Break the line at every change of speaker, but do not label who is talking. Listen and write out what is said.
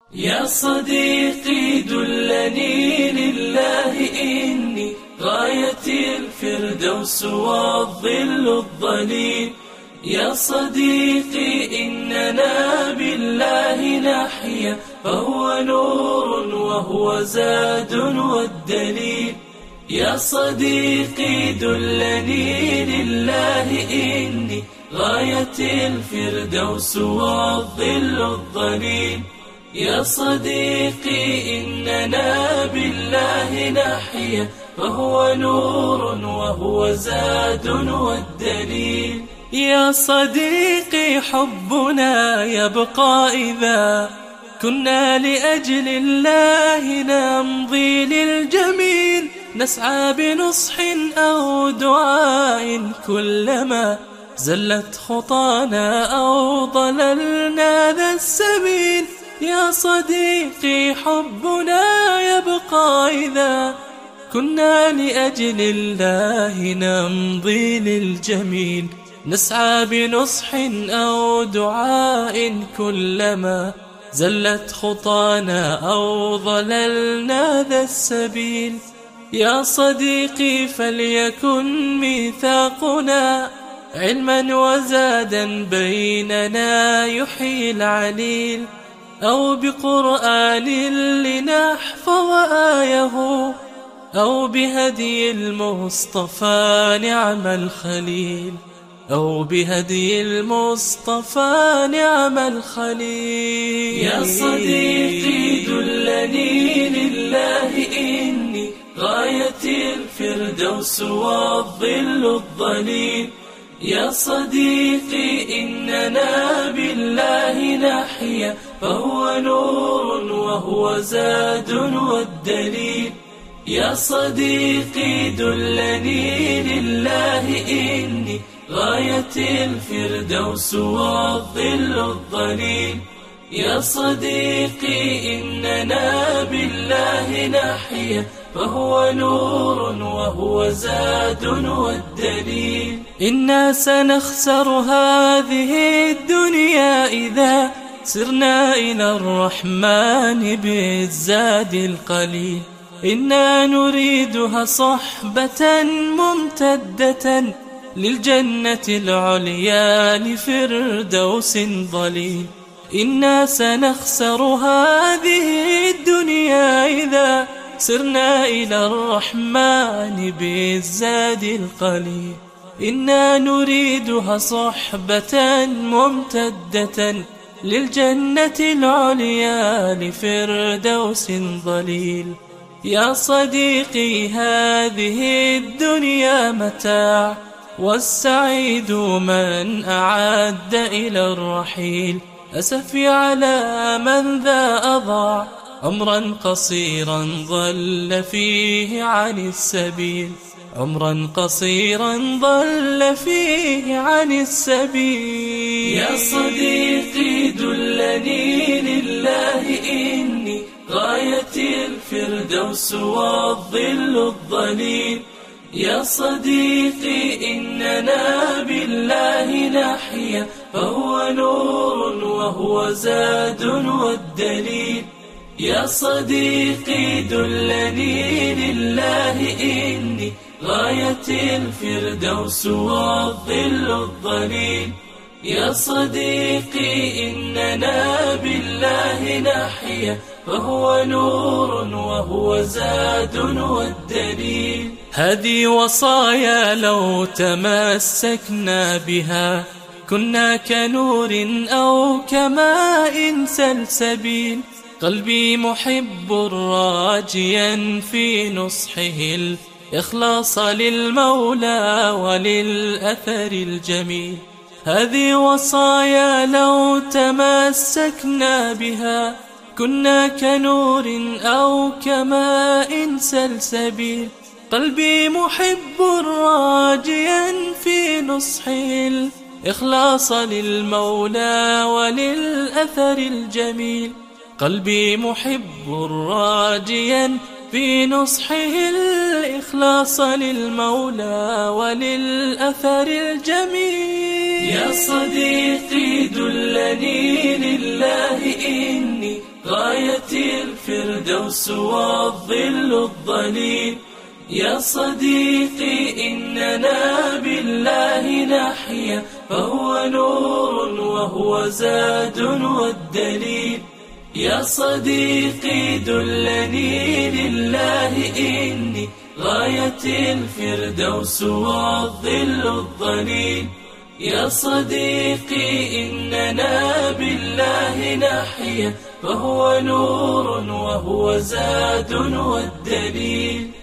يا صديقي دلني لله إني غايتي الفردوس والظل الظليل. يا صديقي إننا بالله نحيا فهو نور وهو زاد والدليل. يا صديقي دلني لله إني غايتي الفردوس والظل الظليل. يا صديقي إننا بالله نحيا فهو نور وهو زاد والدليل. يا صديقي حبنا يبقى إذا كنا لأجل الله نمضي للجميل، نسعى بنصح أو دعاء كلما زلت خطانا أو ضللنا ذا السبيل. يا صديقي حبنا يبقى إذا كنا لأجل الله نمضي للجميل، نسعى بنصح أو دعاء كلما زلت خطانا أو ضللنا ذا السبيل. يا صديقي فليكن ميثاقنا علما وزادا بيننا يحيي العليل، أو بقرآن لنحفظ آيه، أو بهدي المصطفى نعم الخليل، أو بهدي المصطفى نعم الخليل. يا صديقي دلني لله إني غايتي الفردوس والظل الظليل. يا صديقي إننا بالله نحيا فهو نور وهو زاد والدليل. يا صديقي دلني لله إني غايتي الفردوس والظل الظليل. يا صديقي إننا بالله نحيا فهو نور وهو زاد والدليل. إنا سنخسر هذه الدنيا إذا سرنا إلى الرحمن بالزاد القليل. إنا نريدها صحبة ممتدة للجنة العليا لفردوس ظليل. إنا سنخسر هذه الدنيا إذا سرنا إلى الرحمن بالزاد القليل. إنا نريدها صحبة ممتدة للجنة العليا لفردوس ظليل. يا صديقي هذه الدنيا متاع، والسعيد من أعد إلى الرحيل. أسفي على من ذا أضاع عمرا قصيرا ضل فيه عن السبيل، عمرا قصيرا ضل فيه عن السبيل. يا صديقي دلني لله إني غايتي الفردوس والظل الظليل. يا صديقي إننا بالله نحيا فهو نور وهو زاد والدليل. يا صديقي دلني لله إني غايتي الفردوس والظل الظليل. يا صديقي إننا بالله نحيا فهو نور وهو زاد والدليل. هذه وصايا لو تمسكنا بها كنا كنور أو كماء سلسبيل. قلبي محب راجيا في نصحه الإخلاص للمولى وللأثر الجميل. هذه وصايا لو تمسكنا بها كنا كنور أو كماء سلسبيل. قلبي محب راجيا في نصحه الإخلاص للمولى وللأثر الجميل. قلبي محب راجيا في نصحه الإخلاص للمولى وللأثر الجميل. يا صديقي دلني لله إني غاية الفردوس والظل الظليل. يا صديقي إننا بالله نحيا، فهو نور وهو زاد والدليل. يا صديقي دلني لله إني غاية الفردوس والظل الظليل. يا صديقي إننا بالله نحيا، فهو نور وهو زاد والدليل.